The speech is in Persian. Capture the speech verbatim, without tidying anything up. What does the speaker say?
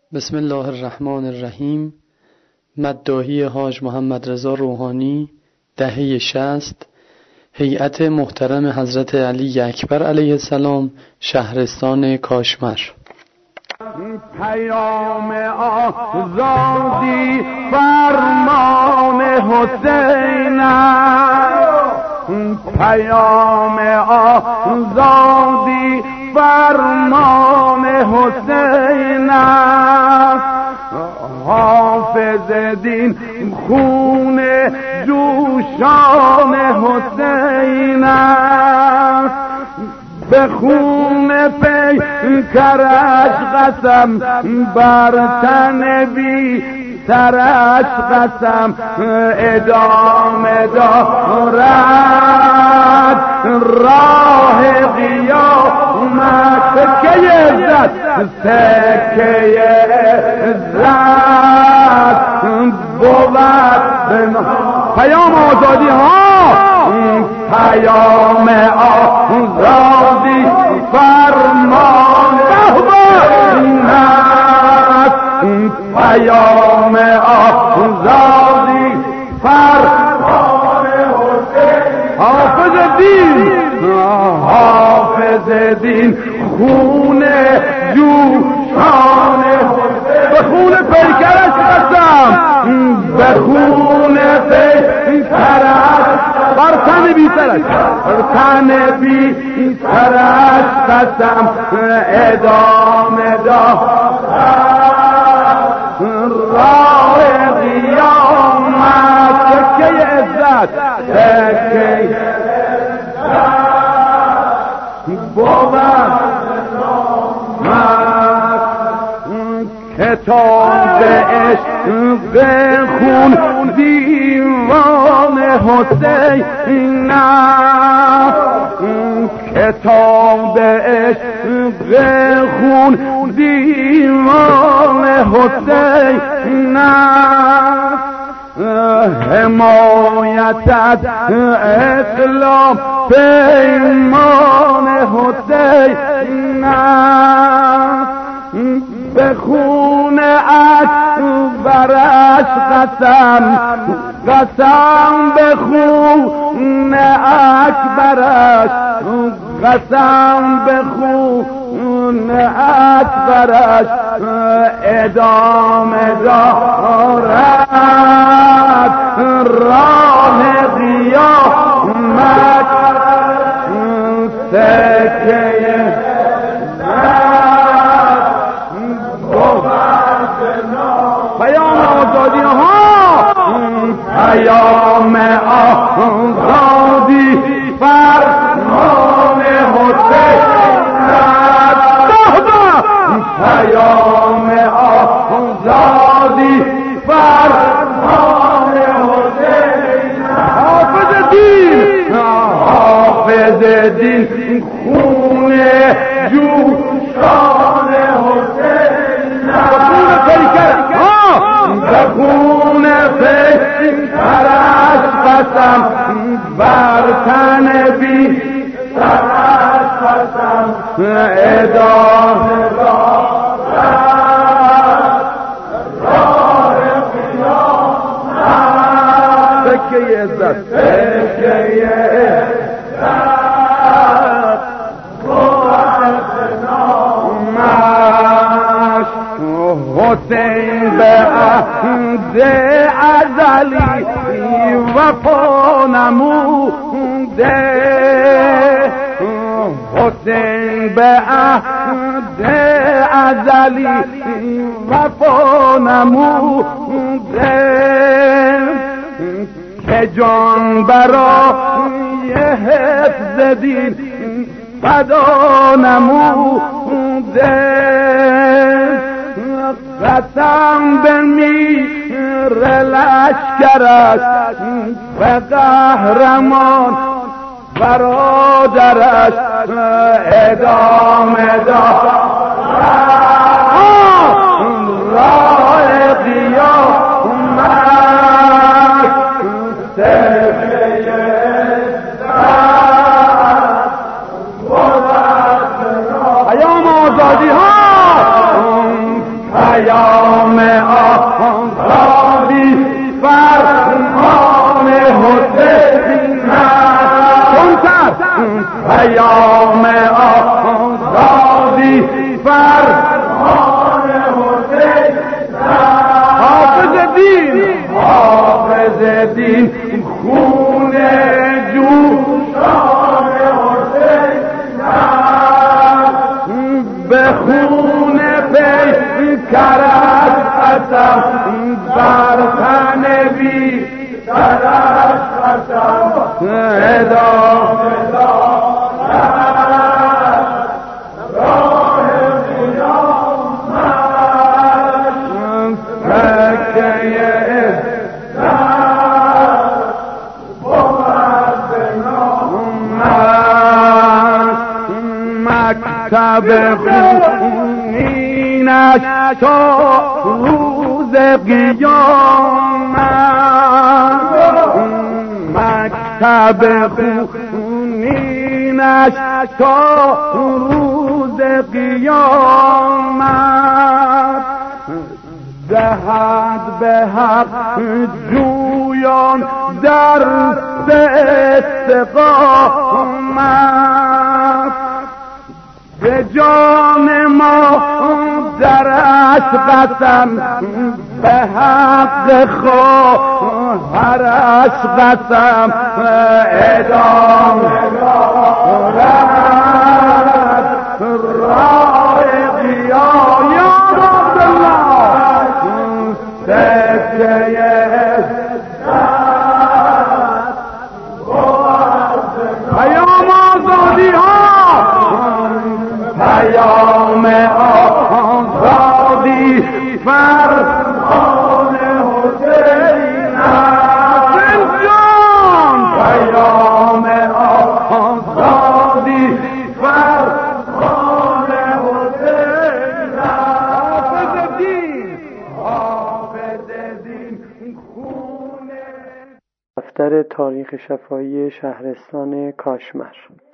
بسم الله الرحمن الرحیم. مداحی حاج محمد رضا روحانی، دهه شصت، هیئت محترم حضرت علی اکبر علیه السلام، شهرستان کاشمر. پیام آزادی فرمان حسین است، پیام آزادی فرمان حسین است. حافظ دین خون جوشان حسین است، به خون پیکرش قسم، بر تن بی سرش قسم، ادامه دارد راه قیامت. سکه عزت، سکه عزت بود پیام آزادی ها، پیام آزادی فرمان حسین است، پیام آزادی فرمان حسین. حافظ دین، حافظ دین خون جوشان حسین، به خون پیکرش قسم، به خون پیکرش، بر تن بی سرش، بر تن بی سرش قسم، ادامه دارد راه قیامت. سکه عزت، سکه بود کتاب عشق خون دیوان حسین است، کتاب عشق خون دیوان حسین است. حمایت از اسلام پیمان حسین است، به خون اکبرش قسم، قسم به خون اکبرش، قسم به خون اکبرش، ادامه دارد راه قیامت. سکه پیام آزادی ها، پیام آزادی فرمان حسین است، پیام آزادی فرمان حسین. حافظ دین، حافظ دین خون جوشان حسین است، به خون پیکرش قسم، بر تن بی سرش قسم، ادامه دارد راه قیامت. سکه عزت، سکه عزت حسین به عهد ازلی وفا نموده، حسین به عهد ازلی وفا نموده، که جان برای حفظ دین فدا نموده. قسم به میر لشکرش، به قهرمان برادرش، ادامه دارد راه قیامت. سکه عزت پیام آزادی ها، پیام آزادی فرمان حسین کنتر پیام آزادی فرمان حسین حافظ دین حافظ دین خون جوشان حسین به خون پیکرش قسم بر تن بی سرش قسم ادامه دارد راه قیامت سکه عزت بود به نامت مکتب خونینش تا روز قیامت مکتب خونینش تا روز قیامت دهد به حق جویان در استقامت به جان ما درش قسم به حق خواهرش قسم ادامه دارد راه قیام یا عبدالله سکه پیام آزادی ها پیام آزادی فرمان حسین جان پیام آزادی فرمان حسین حافظ دین حافظ دین خونه دفتر تاریخ شفاهی شهرستان کاشمر.